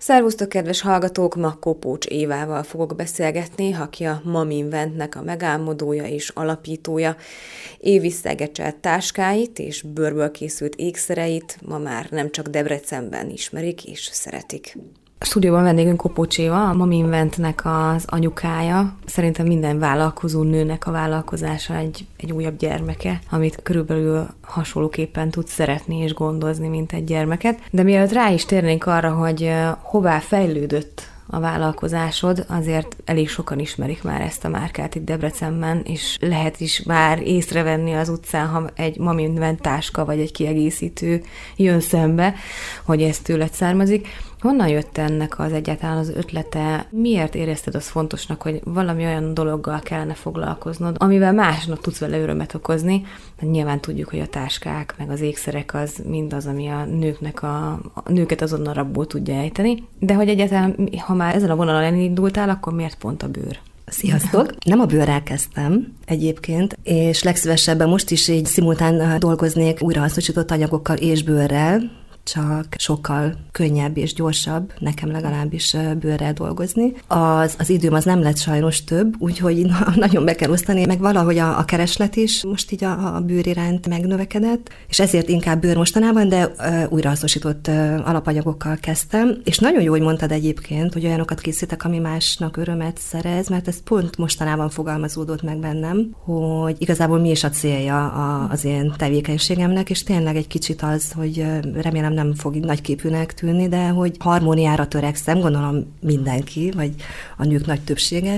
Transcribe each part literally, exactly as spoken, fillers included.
Szervusztok, kedves hallgatók! Ma Kopócs Évával fogok beszélgetni, aki a Maminventnek a megálmodója és alapítója. Évi szegecselt táskáit és bőrből készült ékszereit ma már nem csak Debrecenben ismerik és szeretik. A stúdióban vendégünk Kopócs Éva, a Maminventnek az anyukája. Szerintem minden vállalkozó nőnek a vállalkozása egy, egy újabb gyermeke, amit körülbelül hasonlóképpen tud szeretni és gondozni, mint egy gyermeket. De mielőtt rá is térnénk arra, hogy hová fejlődött a vállalkozásod, azért elég sokan ismerik már ezt a márkát itt Debrecenben, és lehet is már észrevenni az utcán, ha egy Maminvent táska vagy egy kiegészítő jön szembe, hogy ez tőled származik. Honnan jött ennek az egyáltalán az ötlete? Miért érezted azt fontosnak, hogy valami olyan dologgal kellene foglalkoznod, amivel másnak tudsz vele örömet okozni? Hát nyilván tudjuk, hogy a táskák, meg az ékszerek az mind az, ami a nőknek a, a nőket azonnal rabból tudja ejteni. De hogy egyáltalán, ha már ezen a vonalon elindultál, akkor miért pont a bőr? Sziasztok! Nem a bőrrel kezdtem egyébként, és legszívesebben most is így szimultán dolgoznék újrahasznosított anyagokkal és bőrrel, csak sokkal könnyebb és gyorsabb, nekem legalábbis bőrrel dolgozni. Az, az időm az nem lett sajnos több, úgyhogy nagyon be kell osztani, meg valahogy a, a kereslet is most így a, a bőr iránt megnövekedett, és ezért inkább bőr mostanában, de uh, újrahasznosított uh, alapanyagokkal kezdtem, és nagyon jó, hogy mondtad egyébként, hogy olyanokat készítek, ami másnak örömet szerez, mert ez pont mostanában fogalmazódott meg bennem, hogy igazából mi is a célja a, az én tevékenységemnek, és tényleg egy kicsit az, hogy uh, remélem nem fog nagyképűnek tűnni, de hogy harmóniára törekszem, gondolom mindenki, vagy a nők nagy többsége,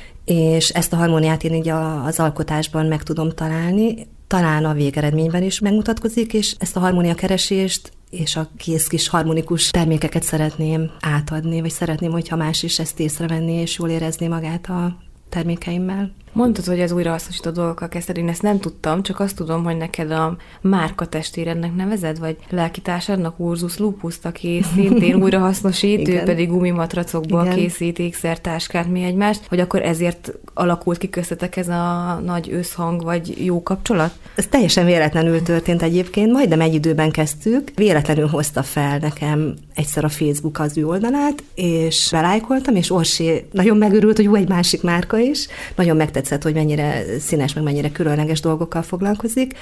és ezt a harmóniát én így a, az alkotásban meg tudom találni, talán a végeredményben is megmutatkozik, és ezt a harmónia keresést és a kész kis harmonikus termékeket szeretném átadni, vagy szeretném, hogyha más is ezt észrevenni, és jól érezni magát a termékeimmel. Mondtad, hogy az újrahasznosított dolgokkal kezdted, én ezt nem tudtam, csak azt tudom, hogy neked a márka testvérednek nevezed, vagy lelkitársadnak Ursus Lupust, aki szintén újrahasznosít, ő pedig gumimatracokból készít ékszertáskát mi egymást, hogy akkor ezért alakult ki köztetek ez a nagy összhang, vagy jó kapcsolat? Ez teljesen véletlenül történt egyébként, majdnem egy időben kezdtük, véletlenül hozta fel nekem egyszer a Facebook az ő oldalát, és belájkoltam, és Orsi nagyon megörült, hogy jó, egy másik márka is, nagyon megtetszett, hogy mennyire színes, meg mennyire különleges dolgokkal foglalkozik,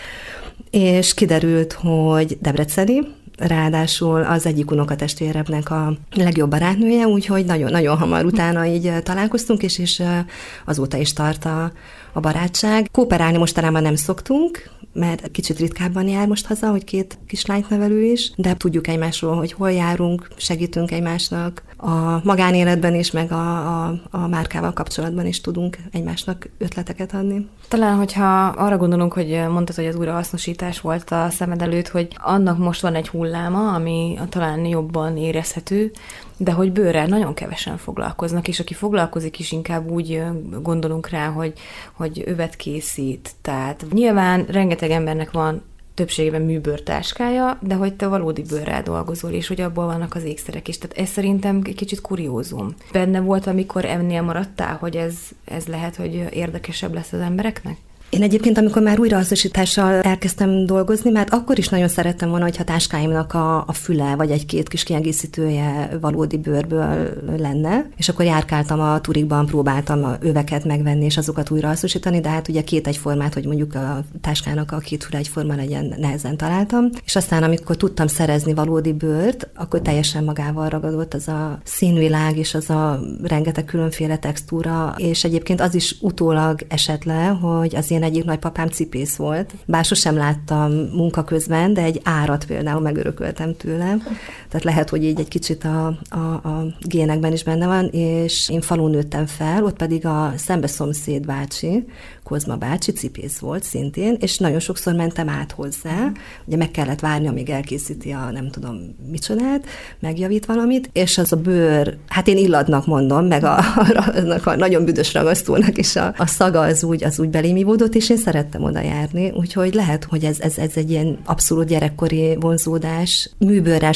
és kiderült, hogy debreceni, ráadásul az egyik unokatestvéremnek a legjobb barátnője, úgyhogy nagyon, nagyon hamar utána így találkoztunk, és, és azóta is tart a, a barátság. Kooperálni mostanában nem szoktunk, mert kicsit ritkábban jár most haza, hogy két kislányt nevelő is, de tudjuk egymásról, hogy hol járunk, segítünk egymásnak. A magánéletben is, meg a, a, a márkával kapcsolatban is tudunk egymásnak ötleteket adni. Talán, hogyha arra gondolunk, hogy mondtad, hogy az újrahasznosítás volt a szemed előtt, hogy annak most van egy hulláma, ami talán jobban érezhető, de hogy bőrrel nagyon kevesen foglalkoznak, és aki foglalkozik is, inkább úgy gondolunk rá, hogy, hogy övet készít. Tehát nyilván rengeteg embernek van többségében műbőrtáskája, de hogy te valódi bőrrel dolgozol, és hogy abból vannak az ékszerek is. Tehát ez szerintem egy kicsit kuriózum. Benne volt, amikor ennél maradtál, hogy ez, ez lehet, hogy érdekesebb lesz az embereknek? Én egyébként, amikor már újrahasznosítással elkezdtem dolgozni, mert akkor is nagyon szerettem volna, hogyha táskáimnak a, a füle, vagy egy-két kis kiegészítője valódi bőrből lenne, és akkor járkáltam a turikban, próbáltam a öveket megvenni, és azokat újrahasznosítani, de hát ugye két egyformát, hogy mondjuk a táskának a két füle egyforma legyen, nehezen találtam, és aztán amikor tudtam szerezni valódi bőrt, akkor teljesen magával ragadott az a színvilág, és az a rengeteg különféle textúra, és egyébként az is utólag esett le, hogy az én egyik nagypapám cipész volt. Bár sosem láttam munka közben, de egy árat például megörököltem tőle. Tehát lehet, hogy így egy kicsit a, a, a génekben is benne van, és én falun nőttem fel, ott pedig a szembeszomszéd bácsi, Kozma bácsi cipész volt szintén, és nagyon sokszor mentem át hozzá, ugye meg kellett várni, amíg elkészíti a nem tudom micsodát, megjavít valamit, és az a bőr, hát én illatnak mondom, meg a, a, a nagyon büdös ragasztónak is a, a szaga az úgy, az úgy belém ivódott, és én szerettem oda járni, úgyhogy lehet, hogy ez, ez, ez egy ilyen abszolút gyerekkori vonzódás. Műbőrrel sosem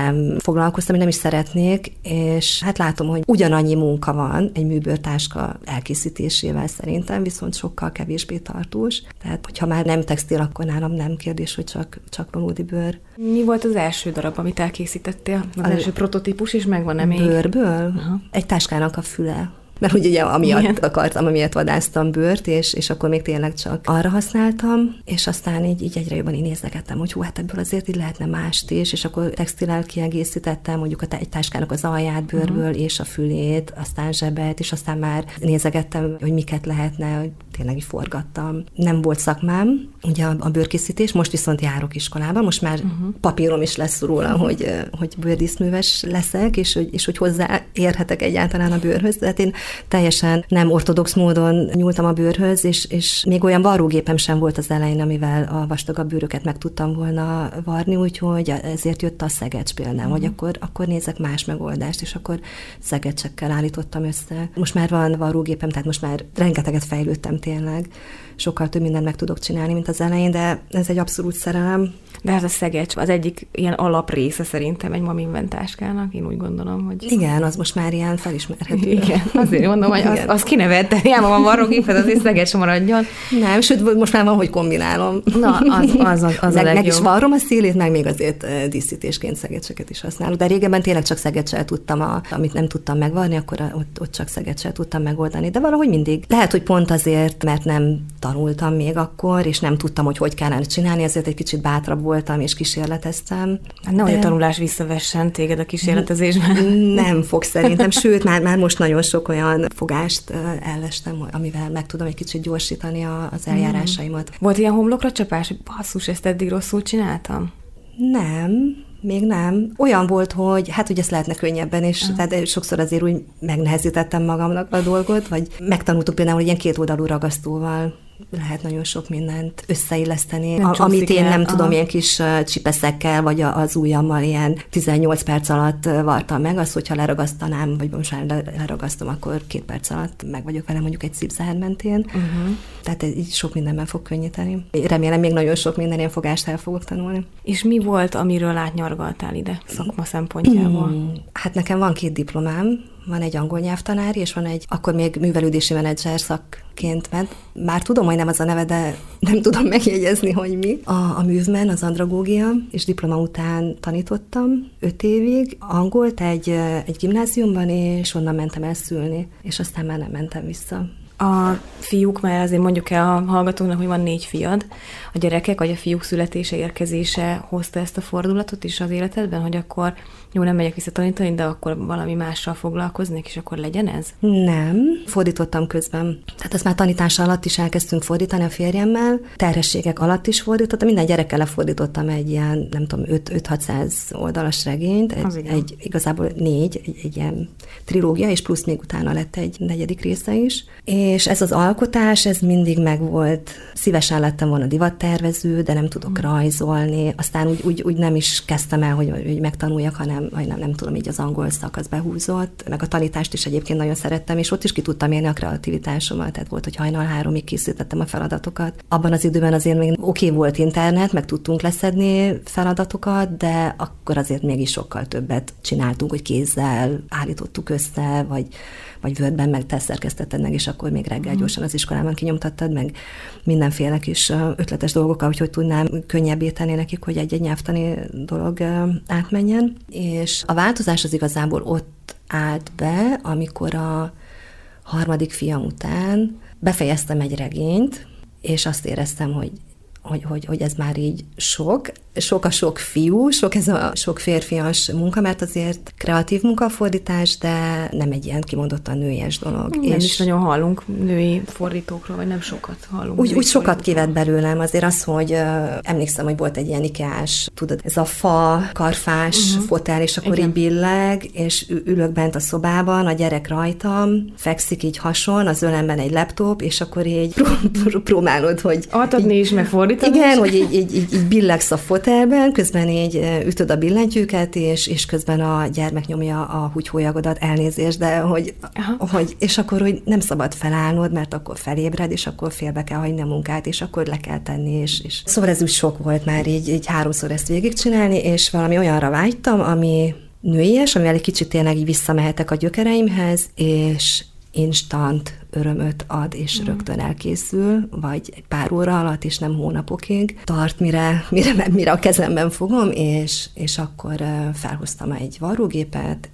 sem foglalkoztam, én nem is szeretnék, és hát látom, hogy ugyanannyi munka van egy műbőrtáska elkészítésével szerintem, viszont sokkal kevésbé tartós. Tehát, hogyha már nem textil, akkor nálam nem kérdés, hogy csak, csak valódi bőr. Mi volt az első darab, amit elkészítettél? Az, az első prototípus is megvan-e még? Bőrből? Aha. Egy táskának a füle. Mert ugye, ugye amiatt igen. akartam, amiatt vadásztam bőrt, és, és akkor még tényleg csak arra használtam, és aztán így, így egyre jobban így nézegettem, hogy hú, hát ebből azért így lehetne mást is, és akkor textilel kiegészítettem mondjuk a egy táskának az alját bőrből, uh-huh. és a fülét, aztán zsebet, és aztán már nézegettem, hogy miket lehetne, hogy tényleg így forgattam. Nem volt szakmám, ugye a, a bőrkészítés, most viszont járok iskolába, most már uh-huh. papírom is lesz róla, uh-huh. hogy, hogy bőrdíszműves leszek, és hogy, és hogy hozzáérhetek egyáltalán a bőrhöz. Tehát én teljesen nem ortodox módon nyúltam a bőrhöz, és, és még olyan varrógépem sem volt az elején, amivel a vastagabb bőröket meg tudtam volna varni, úgyhogy ezért jött a szegecs például, uh-huh. hogy akkor, akkor nézek más megoldást, és akkor szegecsekkel állítottam össze. Most már van varrógépem, tehát most már rengeteget fejlődtem tényleg. Sokkal több mindent meg tudok csinálni, mint az elején, de ez egy abszolút szerelem. De ez a szegecs az egyik ilyen alaprésze szerintem egy Mamiinvent táskának, én úgy gondolom, hogy... Igen, az most már ilyen felismerhető. Igen, azért mondom, hogy az, az kinevette, hiába van varrógéped, azért szegecs maradjon. Nem, sőt, most már van, hogy kombinálom. Na, az, az, az, az meg, a legjobb. Meg is varrom a szélét, meg még azért díszítésként szegecseket is használok. De régebben tényleg csak szegecsel tudtam, a, amit nem tudtam megvarni, akkor ott, ott csak szegecsel tudtam megoldani. De valahogy mindig. Lehet, hogy pont azért, mert nem tanultam még akkor, és nem tudtam, hogy hogy kellene csinálni, ezért egy kicsit bátrabb voltam, és kísérleteztem. Hát nehogy de... a tanulás visszavessen téged a kísérletezésben. Nem fog szerintem, sőt, már, már most nagyon sok olyan fogást ellestem, amivel meg tudom egy kicsit gyorsítani a, az eljárásaimat. Volt ilyen homlokra csapás, hogy basszus, ezt eddig rosszul csináltam? Nem. Még nem. Olyan volt, hogy hát ugye ezt lehetne könnyebben, és uh. tehát sokszor azért úgy megnehezítettem magamnak a dolgot, vagy megtanultuk például, hogy ilyen kétoldalú ragasztóval lehet nagyon sok mindent összeilleszteni, a, amit én el. nem Aha. tudom, ilyen kis csipeszekkel, vagy az ujjammal ilyen tizennyolc perc alatt vartam meg, azt, hogyha leragasztanám, vagy most már leragasztom, akkor két perc alatt meg vagyok vele mondjuk egy szívzár mentén. Uh-huh. Tehát így sok mindenben fog könnyíteni. Remélem még nagyon sok minden ilyen fogást el fogok tanulni. És mi volt, amiről átnyargaltál ide szakma szempontjából? Hmm. Hát nekem van két diplomám, van egy angol nyelvtanári, és van egy, akkor még művelődési menedzser szakként ment. Már tudom, hogy nem az a neve, de nem tudom megjegyezni, hogy mi. A, a művmen, az andragógia, és diploma után tanítottam öt évig. Angolt egy, egy gimnáziumban, és onnan mentem el szülni, és aztán már nem mentem vissza. A fiúk, mert azért mondjuk el a hallgatóknak, hogy van négy fiad, a gyerekek, vagy a fiúk születése, érkezése hozta ezt a fordulatot is az életedben, hogy akkor jó, nem megyek vissza tanítani, de akkor valami mással foglalkoznék, és akkor legyen ez? Nem, fordítottam közben. Tehát azt már tanítás alatt is elkezdtünk fordítani a férjemmel, terhességek alatt is fordítottam, minden gyerekkel lefordítottam egy ilyen, nem tudom, öt-hatszáz oldalas regényt, egy, egy, igazából négy, egy, egy ilyen trilógia, és plusz még utána lett egy negyedik része is. És ez az alkotás, ez mindig megvolt. Szívesen lettem volna divattervező, de nem tudok hmm. rajzolni. Aztán úgy, úgy, úgy nem is kezdtem el, hogy, hogy megtanuljak, hanem vagy nem, nem tudom, így az angol szakasz behúzott. Meg a tanítást is egyébként nagyon szerettem, és ott is ki tudtam élni a kreativitásomat. Tehát volt, hogy hajnal háromig készítettem a feladatokat. Abban az időben azért még oké okay volt internet, meg tudtunk leszedni feladatokat, de akkor azért mégis sokkal többet csináltunk, hogy kézzel állítottuk össze, vagy vagy Wordben meg te szerkesztetted meg, és akkor még reggel gyorsan az iskolában kinyomtattad, meg mindenféle kis ötletes dolgokkal, hogy hogy tudnám könnyebbé tenni nekik, hogy egy-egy nyelvtani dolog átmenjen. És a változás az igazából ott állt be, amikor a harmadik fiam után befejeztem egy regényt, és azt éreztem, hogy Hogy, hogy, hogy ez már így sok, sok a sok fiú, sok ez a sok férfias munka, mert azért kreatív munkafordítás, de nem egy ilyen kimondottan nőies dolog. Nem és is nagyon hallunk női fordítókról, vagy nem sokat hallunk. Úgy, úgy sokat kivett belőlem, azért az, hogy uh, emlékszem, hogy volt egy ilyen ikeás, tudod, ez a fa, karfás uh-huh. fotel, és akkor igen. így billeg, és ülök bent a szobában, a gyerek rajtam, fekszik így hason, az ölemben egy laptop, és akkor így pró- pró- próbálod, hogy... Altatni is, meg fordítani igen, hogy így, így, így, így billegsz a fotelben, közben így ütöd a billentyűket, és, és közben a gyermek nyomja a húgyhólyagodat, elnézést, de hogy, hogy, és akkor, hogy nem szabad felállnod, mert akkor felébred, és akkor félbe kell hagyni a munkát, és akkor le kell tenni, és, és szóval ez úgy sok volt már így, így háromszor ezt végigcsinálni, és valami olyanra vágytam, ami nőies, amivel egy kicsit tényleg így visszamehetek a gyökereimhez, és instant örömöt ad, és mm. rögtön elkészül, vagy egy pár óra alatt, és nem hónapokig tart, mire, mire, mire a kezemben fogom, és, és akkor felhoztam egy varrógépet,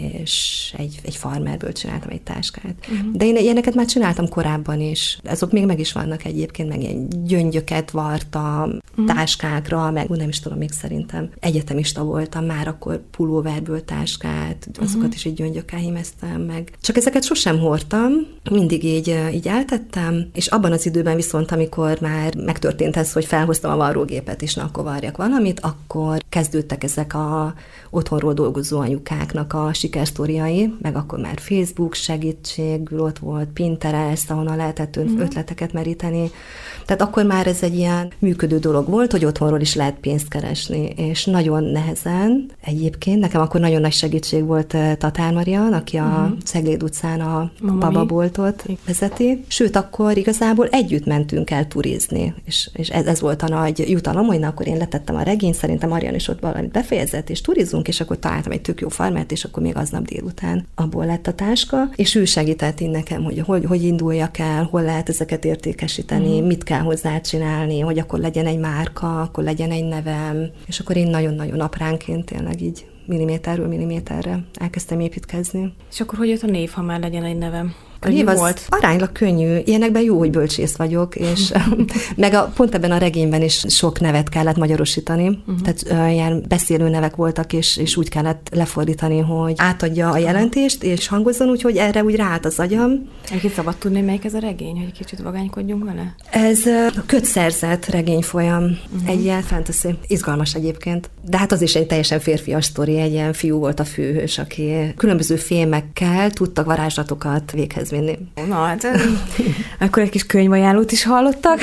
és egy, egy farmerből csináltam egy táskát. Uh-huh. De én ilyeneket már csináltam korábban is. Azok még meg is vannak egyébként, meg ilyen gyöngyöket vartam uh-huh. táskákra, meg nem is tudom, még szerintem egyetemista voltam, már akkor pulóverből táskát, azokat uh-huh. is így gyöngyökkel hímeztem meg. Csak ezeket sosem hordtam, mindig így, így eltettem, és abban az időben viszont, amikor már megtörtént ez, hogy felhoztam a varrógépet, és na, akkor varjak valamit, akkor kezdődtek ezek a otthonról dolgozó anyukáknak a sikersztoriai, meg akkor már Facebook segítségül ott volt, Pinterest, ahonnan lehetett mm. ötleteket meríteni. Tehát akkor már ez egy ilyen működő dolog volt, hogy otthonról is lehet pénzt keresni, és nagyon nehezen. Egyébként nekem akkor nagyon nagy segítség volt Tatár Marian, aki a mm. Cegléd utcán a bababoltot vezeti. Sőt, akkor igazából együtt mentünk el turizni, és, és ez, ez volt a nagy jutalom, hogy na, akkor én letettem a regényt, szerintem Marian is ott valamit befejezett, és turizunk, és akkor találtam egy tök jó farmert, és akkor még aznap délután abból lett a táska, és ő segített így nekem, hogy hogy, hogy induljak el, hol lehet ezeket értékesíteni, mm. mit kell hozzá csinálni, hogy akkor legyen egy márka, akkor legyen egy nevem, és akkor én nagyon-nagyon apránként tényleg így milliméterről milliméterre elkezdtem építkezni. És akkor hogy jött a név, ha már legyen egy nevem? A név az volt? Aránylag könnyű. Ilyenekben jó, hogy bölcsész vagyok, és meg a, pont ebben a regényben is sok nevet kellett magyarosítani. Uh-huh. Tehát uh, ilyen beszélő nevek voltak, és, és úgy kellett lefordítani, hogy átadja a jelentést, és hangozzon úgy, hogy erre úgy ráállt az agyam. Egyébként szabad tudni, melyik ez a regény, hogy kicsit vagánykodjunk vele? Ez uh, kötszerzett regényfolyam. Uh-huh. Egy ilyen fantasy. Izgalmas egyébként. De hát az is egy teljesen férfias sztori. Egy ilyen fiú volt a főhős, aki különböző fémekkel tudtak varázslatokat véghez vinni. Na, hát akkor egy kis könyvajánlót is hallottak.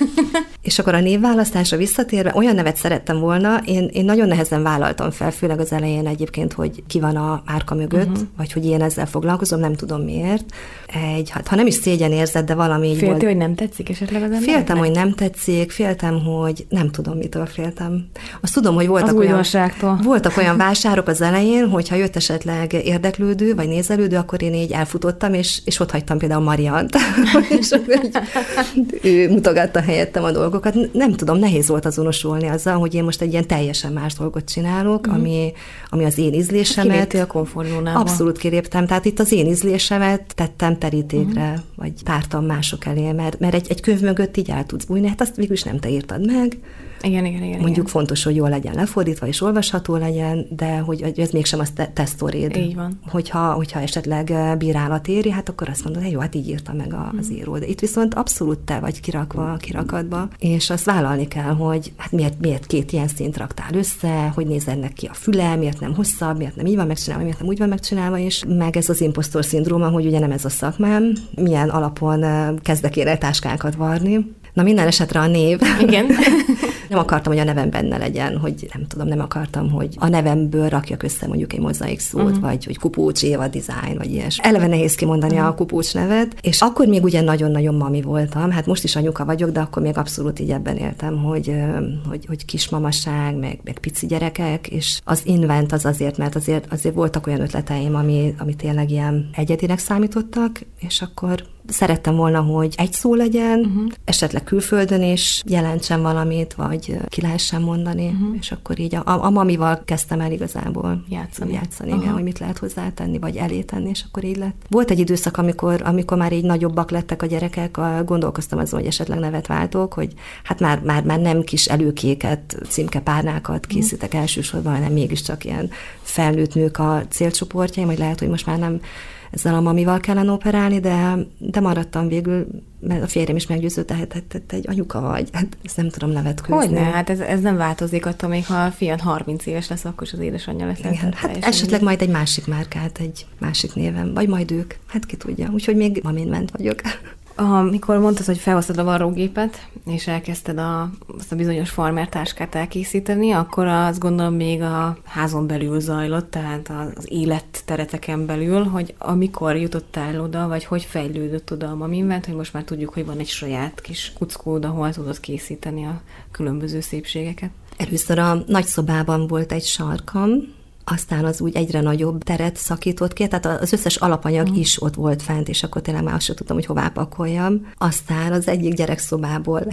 És akkor a névválasztásra visszatérve, olyan nevet szerettem volna, én, én nagyon nehezen vállaltam fel, főleg az elején egyébként, hogy ki van a márka mögött, uh-huh. vagy hogy én ezzel foglalkozom, nem tudom miért. Egy, hát, ha nem is szégyen érzed, de valami így Féltél, volt. hogy nem tetszik esetleg az embernek? Féltem, hogy nem tetszik, féltem, hogy nem tudom, mitől féltem. Azt tudom, hogy voltak, olyan, voltak olyan vásárok az elején, hogyha jött esetleg érdeklődő, vagy nézelődő, akkor én így elfutottam, és, és ott hagytam például Mariant. És így, ő mutogatta helyettem a dolgokat. Nem tudom, nehéz volt azonosulni azzal, hogy én most egy ilyen teljesen más dolgot csinálok, mm. ami, ami az én ízlésemet. Kiléptél a komfortzónába. Abszolút kiléptem. Tehát itt az én ízlésemet tettem terítékre, mm. vagy tártam mások elé, mert, mert egy, egy könyv mögött így el tudsz bújni, hát azt végül is nem te írtad meg. Igen, igen, igen. Mondjuk igen. fontos, hogy jól legyen lefordítva, és olvasható legyen, de hogy ez mégsem az te, te sztoréd. Így van. Hogyha, hogyha esetleg bírálat éri, hát akkor azt mondod, hogy jó, hát így írta meg az író. De itt viszont abszolút te vagy kirakva, kirakadva, és azt vállalni kell, hogy hát miért, miért két ilyen szint raktál össze, hogy néz ennek ki a füle, miért nem hosszabb, miért nem így van megcsinálva, miért nem úgy van megcsinálva, és meg ez az imposztor szindróma, hogy ugye nem ez a szakmám, milyen alapon kezdek én el táskákat varni. Na minden esetre a név. Igen. Nem akartam, hogy a nevem benne legyen, hogy nem tudom, nem akartam, hogy a nevemből rakjak össze mondjuk egy mozaik szót, uh-huh. vagy hogy Kupócs Éva Design, vagy ilyesmi. Eleve nehéz kimondani uh-huh. a Kupócs nevet, és akkor még ugye nagyon-nagyon mami voltam, hát most is anyuka vagyok, de akkor még abszolút így ebben éltem, hogy, hogy, hogy kismamaság, meg, meg pici gyerekek, és az invent az azért, mert azért, azért voltak olyan ötleteim, ami, ami tényleg ilyen egyedinek számítottak, és akkor szerettem volna, hogy egy szó legyen, uh-huh. esetleg külföldön is jelentsen valamit, vagy ki lehessen mondani, uh-huh. és akkor így a, a mamival kezdtem el igazából játszani, játszani igen, uh-huh. hogy mit lehet hozzátenni, vagy elétenni, és akkor így lett. Volt egy időszak, amikor, amikor már így nagyobbak lettek a gyerekek, gondolkoztam azon, hogy esetleg nevet váltok, hogy hát már, már, már nem kis előkéket, címkepárnákat készítek uh-huh. elsősorban, hanem mégiscsak ilyen felnőtt nők a célcsoportjaim, hogy lehet, hogy most már nem ezzel a mamival kellene operálni, de, de maradtam végül, mert a férjem is meggyőzött, tehát te, te, te egy anyuka vagy, hát ezt nem tudom nevetkőzni. Hogyne, hát ez, ez nem változik attól, még ha a fiad harminc éves lesz, akkor is az édesanyja lesz. Igen, hát esetleg így. Majd egy másik márkát, egy másik névem, vagy majd ők, hát ki tudja. Úgyhogy még mamin ment vagyok. Amikor mondtad, hogy felhoztad a varrógépet, és elkezdted a, azt a bizonyos farmertáskát elkészíteni, akkor azt gondolom még a házon belül zajlott, tehát az élettereteken belül, hogy amikor jutottál oda, vagy hogy fejlődött oda a Maminvent, hogy most már tudjuk, hogy van egy saját kis kuckód, ahol tudod készíteni a különböző szépségeket. Először a nagyszobában volt egy sarkam, aztán az úgy egyre nagyobb teret szakított ki, tehát az összes alapanyag mm. is ott volt fent, és akkor tényleg már azt sem tudtam, hogy hová pakoljam. Aztán az egyik gyerekszobából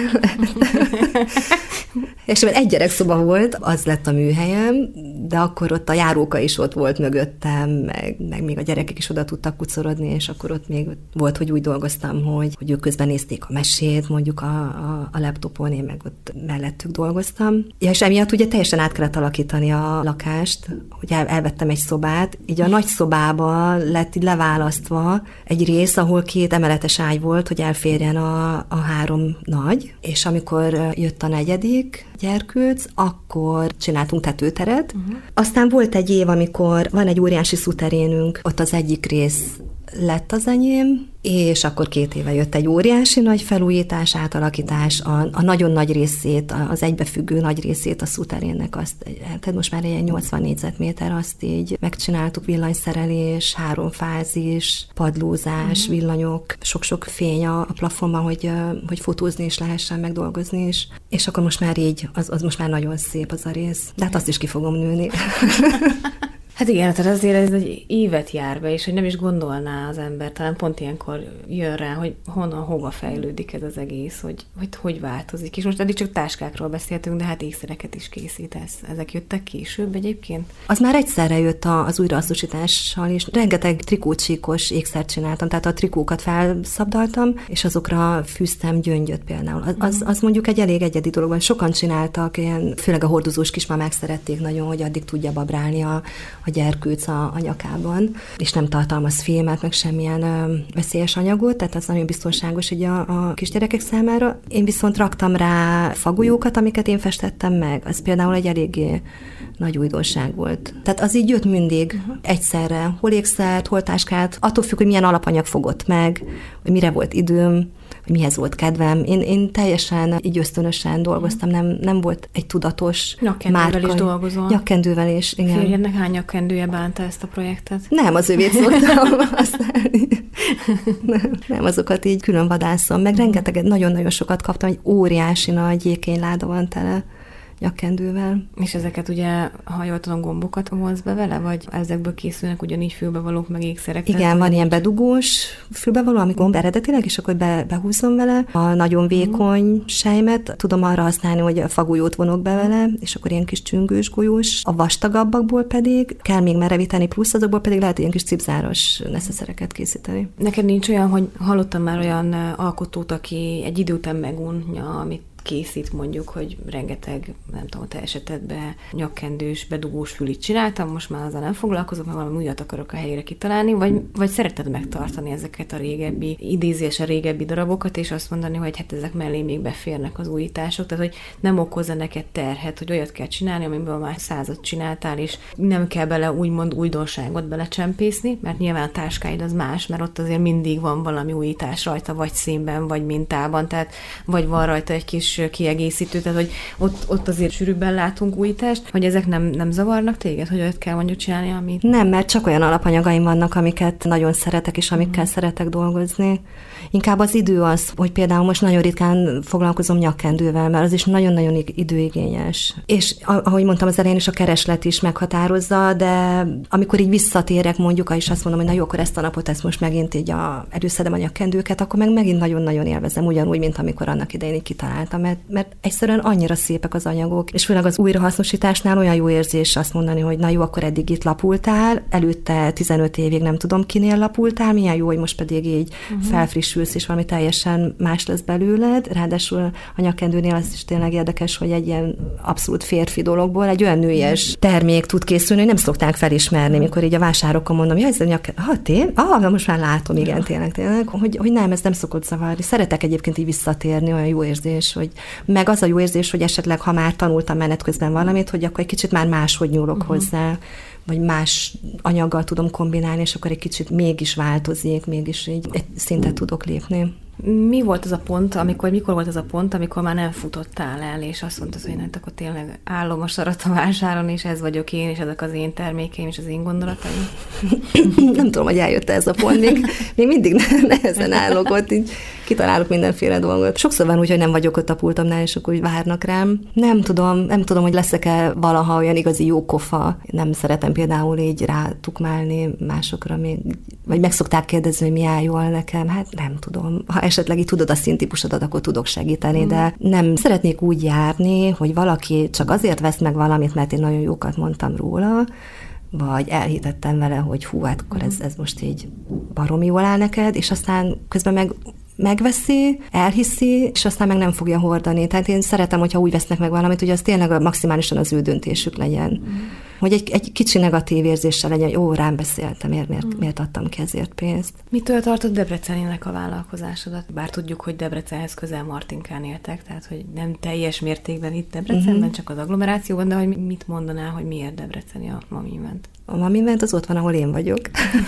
és mert egy gyerekszoba volt, az lett a műhelyem, de akkor ott a járóka is ott volt mögöttem, meg, meg még a gyerekek is oda tudtak kucorodni, és akkor ott még volt, hogy úgy dolgoztam, hogy, hogy ők közben nézték a mesét, mondjuk a, a, a laptopon, én meg ott mellettük dolgoztam. Ja, és emiatt ugye teljesen át kellett alakítani a lakást, hogy el, elvettem egy szobát, így a nagy szobába lett így leválasztva egy rész, ahol két emeletes ágy volt, hogy elférjen a, a három nagy, és amikor jött a negyedik gyerkőc, akkor csináltunk tetőteret. Uh-huh. Aztán volt egy év, amikor van egy óriási szuterénünk, ott az egyik rész lett az enyém, és akkor két éve jött egy óriási nagy felújítás, átalakítás, a, a nagyon nagy részét, az egybefüggő nagy részét a szuterénnek, azt, tehát most már egy nyolcvan négyzetméter, azt így megcsináltuk, villanyszerelés, háromfázis, padlózás, mm. villanyok, sok-sok fény a, a plafonban, hogy, hogy fotózni is lehessen, megdolgozni is, és akkor most már így, az, az most már nagyon szép az a rész, de hát azt is ki fogom nőni. Hát igen, tehát azért ez egy évet jár be, és hogy nem is gondolná az ember, talán pont ilyenkor jön rá, hogy honnan, hova fejlődik ez az egész, hogy hogy, hogy változik. És most eddig csak táskákról beszéltünk, de hát ékszereket is készítesz. Ezek jöttek később egyébként? Az már egyszerre jött az újrahasznosítással, és rengeteg trikócsíkos ékszert csináltam, tehát a trikókat felszabdaltam, és azokra fűztem gyöngyöt például. Az, az, az mondjuk egy elég egyedi dolog, sokan csináltak, ilyen, főleg a hordozós kismamák szerették nagyon, hogy addig tudja babrálni a a gyerkőc a, a nyakában, és nem tartalmaz fémet, meg semmilyen ö, veszélyes anyagot, tehát az nagyon biztonságos így a, a kisgyerekek számára. Én viszont raktam rá fagolyókat, amiket én festettem meg. Ez például egy eléggé nagy újdonság volt. Tehát az így jött mindig uh-huh. egyszerre. Hol ékszert, hol táskát, attól függ, hogy milyen alapanyag fogott meg, hogy mire volt időm, hogy mihez volt kedvem. Én, én teljesen így ösztönösen dolgoztam, nem, nem volt egy tudatos nyakkendővel márka. Is dolgozol. Nyakkendővel is, igen. Férjednek hány nyakkendője bánta ezt a projektet? Nem, az övét szoktam használni. nem, nem, azokat így külön vadászom. Meg rengeteget, nagyon-nagyon sokat kaptam, egy óriási nagy jégkényláda van tele nyakkendővel. És ezeket ugye, ha jól tudom, gombokat vonsz be vele, vagy ezekből készülnek ugyanígy fülbevalók, meg ékszerek? Igen, van vagy... ilyen bedugós fülbevaló, ami gomb eredetileg, és akkor be, behúzom vele. A nagyon vékony sejmet tudom arra használni, hogy a fagolyót vonok be vele, és akkor ilyen kis csüngős golyós. A vastagabbakból pedig kell még merevíteni, plusz azokból pedig lehet ilyen kis cipzáros neszeszereket készíteni. Neked nincs olyan, hogy hallottam már olyan alkotót, aki egy idő után megunja, amit készít mondjuk, hogy rengeteg, nem tudom, te esetedben nyakkendős, bedugós fülit csináltam, most már azzal nem foglalkozok, mert valami újat akarok a helyére kitalálni, vagy, vagy szereted megtartani ezeket a régebbi, idézésen régebbi darabokat, és azt mondani, hogy hát ezek mellé még beférnek az újítások, tehát hogy nem okozza neked terhet, hogy olyat kell csinálni, amiből már százat csináltál, és nem kell bele úgymond újdonságot belecsempészni, mert nyilván a táskáid az más, mert ott azért mindig van valami újítás rajta, vagy színben, vagy mintában, tehát vagy van rajta egy kis kiegészítő, tehát hogy ott, ott azért sűrűbben látunk újítást, hogy ezek nem, nem zavarnak téged, hogy olyat kell mondjuk csinálni, amit... Nem, mert csak olyan alapanyagaim vannak, amiket nagyon szeretek, és amikkel mm. szeretek dolgozni. Inkább az idő az, hogy például most nagyon ritkán foglalkozom nyakkendővel, mert az is nagyon-nagyon időigényes. És ahogy mondtam az elején is, a kereslet is meghatározza, de amikor így visszatérek mondjuk, és azt mondom, hogy na jó, akkor ezt a napot, ezt most megint így a, előszedem a nyakkendőket, akkor meg megint nagyon-nagyon élvezem, ugyanúgy, mint amikor annak idején így kitaláltam, mert, mert egyszerűen annyira szépek az anyagok, és főleg az újrahasznosításnál olyan jó érzés azt mondani, hogy na jó, akkor eddig itt lapultál, előtte tizenöt évig nem tudom kinél lapultál, milyen jó, hogy most pedig így uh-huh. felfrissülsz, és valami teljesen más lesz belőled. Ráadásul a nyakkendőnél az is tényleg érdekes, hogy egy ilyen abszolút férfi dologból egy olyan nőies termék tud készülni, hogy nem szokták felismerni, mikor így a vásárokon mondom, ja, ez a nyakkendő, ha tény? Ah, most már látom, igen, tényleg, tényleg, hogy, hogy nem, ez nem szokott zavarni. Szeretek egyébként így visszatérni, olyan jó érzés, hogy meg az a jó érzés, hogy esetleg, ha már tanultam menet közben valamit, hogy akkor egy kicsit már máshogy nyúlok uh-huh. hozzá. vagy más anyaggal tudom kombinálni, és akkor egy kicsit mégis változik, mégis így egy szintet tudok lépni. Mi volt az a pont, amikor, mikor volt az a pont, amikor már nem futottál el, és azt mondtad, hogy nem, akkor tényleg állom a sarat a vásáron, és ez vagyok én, és ezek az én termékeim, és az én gondolataim? Nem tudom, hogy eljött ez a pont, még, még mindig nehezen állok ott, így kitalálok mindenféle dolgot. Sokszor van úgy, hogy nem vagyok ott a pultomnál, és akkor úgy várnak rám. Nem tudom, nem tudom, hogy leszek-e valaha olyan igazi jó kofa. Nem szeretem például így rátukmálni másokra még, vagy meg szokták kérdezni, hogy mi áll jól nekem. Hát nem tudom. Ha esetleg így tudod a színtípusodat, akkor tudok segíteni, mm. de nem szeretnék úgy járni, hogy valaki csak azért vesz meg valamit, mert én nagyon jókat mondtam róla, vagy elhitettem vele, hogy hú, hát akkor ez, ez most így baromi jól áll neked, és aztán közben meg megveszi, elhiszi, és aztán meg nem fogja hordani. Tehát én szeretem, hogyha úgy vesznek meg valamit, hogy az tényleg maximálisan az ő döntésük legyen. Mm. Hogy egy, egy kicsi negatív érzéssel legyen, hogy ó, rám beszéltem, miért, miért, mm. miért adtam ki ezért pénzt. Mitől tartott Debreceninek a vállalkozásodat? Bár tudjuk, hogy Debrecenhez közel Martinkán éltek, tehát hogy nem teljes mértékben itt Debrecenben, mm-hmm. csak az agglomerációban, de hogy mit mondanál, hogy miért Debreceni a Mami Invent? A Mami Invent az ott van, ahol én vagyok.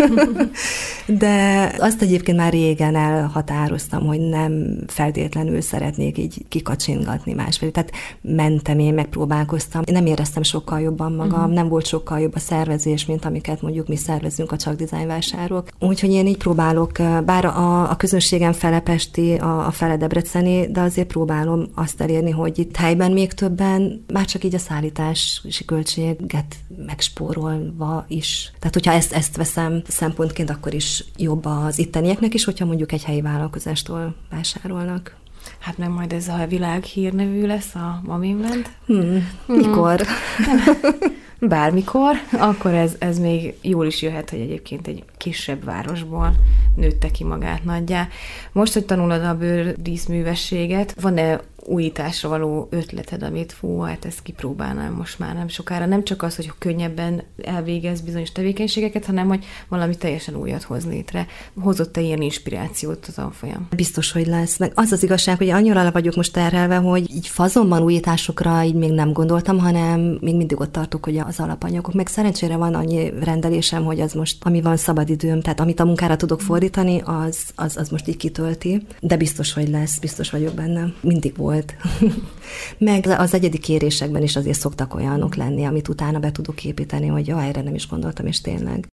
De azt egyébként már régen elhatároztam, hogy nem feltétlenül szeretnék így kikacsingatni másfelé. Tehát mentem én, megpróbálkoztam. Én nem éreztem sokkal jobban magam, uh-huh. nem volt sokkal jobb a szervezés, mint amiket mondjuk mi szervezünk a Csak Design vásárok. Úgyhogy én így próbálok, bár a, a közönségem fele pesti, a, a fele debreceni, de azért próbálom azt elérni, hogy itt helyben még többen, már csak így a szállítási költséget megspórolva is. Tehát, hogyha ezt, ezt veszem szempontként, akkor is jobb az ittenieknek is, hogyha mondjuk egy helyi vállalkozástól vásárolnak. Hát meg majd ez a világhírnevű lesz a Mami Invent. Hmm. Mikor? Bármikor, akkor ez, ez még jól is jöhet, hogy egyébként egy kisebb városból nőtte ki magát nagyjá. Most, hogy tanulod a bőrdíszművességet, van-e újításra való ötleted, amit fú, hát ezt kipróbálnám most már nem sokára. Nem csak az, hogy könnyebben elvégez bizonyos tevékenységeket, hanem hogy valami teljesen újat hoz létre. Hozott-e ilyen inspirációt az tanfolyam? Biztos, hogy lesz. Meg az az igazság, hogy annyira le vagyok most terhelve, hogy így fazonban újításokra így még nem gondoltam, hanem még mindig ott tartok, hogy az alapanyagok. Meg szerencsére van annyi rendelésem, hogy az most, ami van szabadidőm, tehát amit a munkára tudok fordítani, az, az, az most így kitölti. De biztos, hogy lesz, biztos vagyok benne. Mindig volt. Meg az egyedi kérésekben is azért szoktak olyanok lenni, amit utána be tudok építeni, hogy jó, erre nem is gondoltam, és tényleg.